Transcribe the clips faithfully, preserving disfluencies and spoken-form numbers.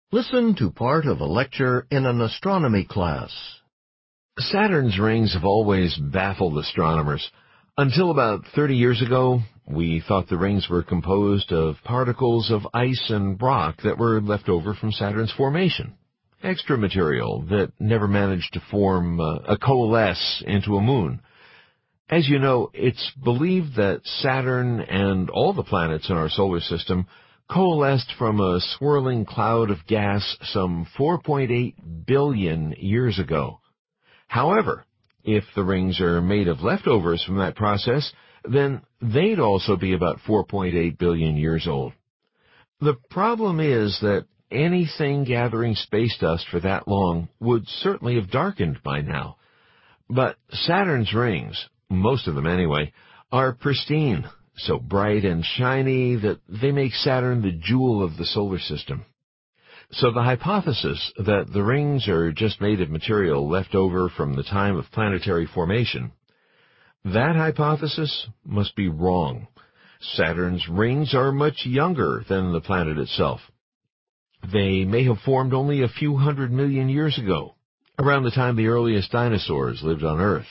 Listen to part of a lecture in an astronomy class. Saturn's rings have always baffled astronomers. Until about thirty years ago, we thought the rings were composed of particles of ice and rock that were left over from Saturn's formation. Extra material that never managed to form uh, a coalesce into a moon. As you know, it's believed that Saturn and all the planets in our solar system coalesced from a swirling cloud of gas some four point eight billion years ago. However, if the rings are made of leftovers from that process, then they'd also be about four point eight billion years old. The problem is that anything gathering space dust for that long would certainly have darkened by now. But Saturn's rings, most of them anyway, are pristine, so bright and shiny that they make Saturn the jewel of the solar system. So the hypothesis that the rings are just made of material left over from the time of planetary formation, that hypothesis must be wrong. Saturn's rings are much younger than the planet itself. They may have formed only a few hundred million years ago, around the time the earliest dinosaurs lived on Earth.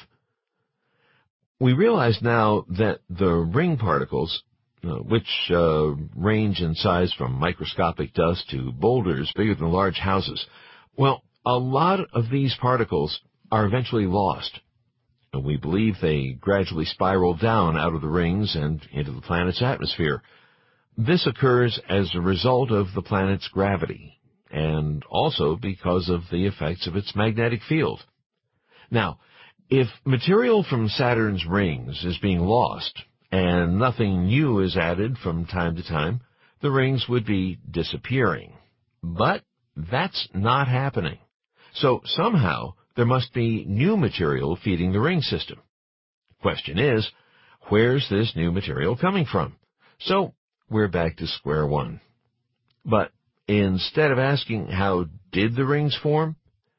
We realize now that the ring particles, uh, which uh, range in size from microscopic dust to boulders bigger than large houses, well, a lot of these particles are eventually lost. And we believe they gradually spiral down out of the rings and into the planet's atmosphere. This occurs as a result of the planet's gravity, and also because of the effects of its magnetic field. Now, if material from Saturn's rings is being lost, and nothing new is added from time to time, the rings would be disappearing. But that's not happening. So somehow there must be new material feeding the ring system. Question is, where's this new material coming from? So we're back to square one. But instead of asking how did the rings form,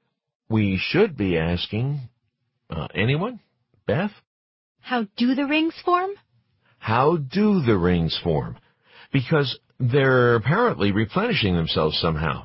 we should be asking, Uh, anyone? Beth? How do the rings form? How do the rings form? Because they're apparently replenishing themselves somehow.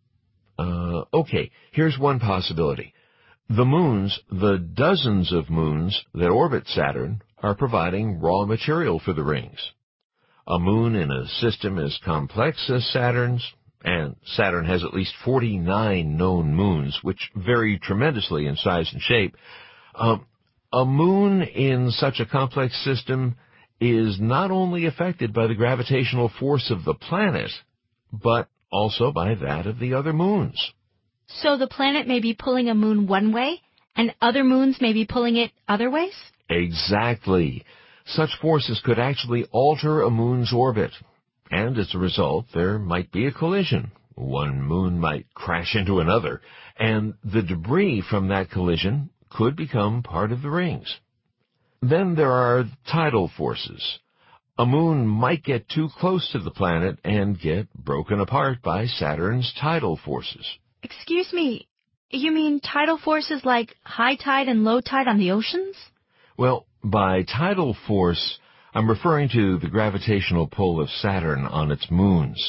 Uh, okay, here's one possibility. The moons, the dozens of moons that orbit Saturn, are providing raw material for the rings. A moon in a system as complex as Saturn's, and Saturn has at least forty-nine known moons, which vary tremendously in size and shape. Uh, a moon in such a complex system is not only affected by the gravitational force of the planet, but also by that of the other moons. So the planet may be pulling a moon one way, and other moons may be pulling it other ways? Exactly. Such forces could actually alter a moon's orbit, and as a result, there might be a collision. One moon might crash into another, and the debris from that collision could become part of the rings. Then there are tidal forces. A moon might get too close to the planet and get broken apart by Saturn's tidal forces. Excuse me, you mean tidal forces like high tide and low tide on the oceans? Well, by tidal force, I'm referring to the gravitational pull of Saturn on its moons.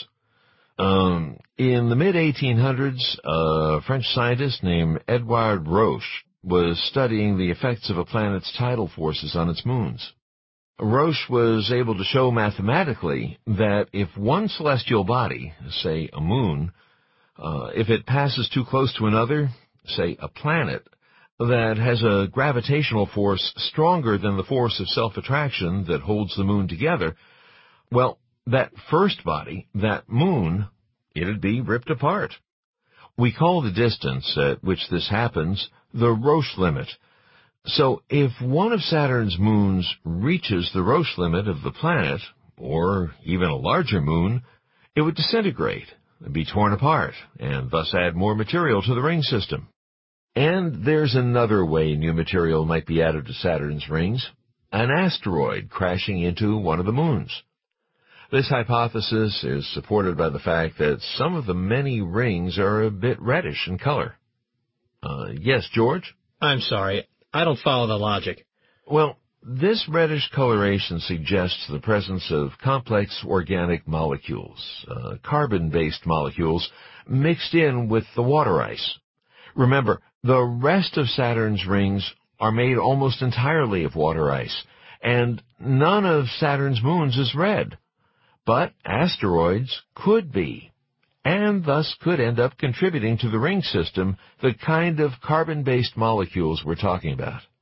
Um, in the mid eighteen hundreds, a French scientist named Edouard Roche was studying the effects of a planet's tidal forces on its moons. Roche was able to show mathematically that if one celestial body, say a moon, uh, if it passes too close to another, say a planet, that has a gravitational force stronger than the force of self-attraction that holds the moon together, well, that first body, that moon, it'd be ripped apart. We call the distance at which this happens the Roche limit. So if one of Saturn's moons reaches the Roche limit of the planet, or even a larger moon, it would disintegrate, be torn apart, and thus add more material to the ring system. And there's another way new material might be added to Saturn's rings, an asteroid crashing into one of the moons. This hypothesis is supported by the fact that some of the many rings are a bit reddish in color. Uh, yes, George? I'm sorry, I don't follow the logic. Well, This reddish coloration suggests the presence of complex organic molecules, uh, carbon-based molecules, mixed in with the water ice. Remember, the rest of Saturn's rings are made almost entirely of water ice, and none of Saturn's moons is red. But asteroids could be, and thus could end up contributing to the ring system the kind of carbon-based molecules we're talking about.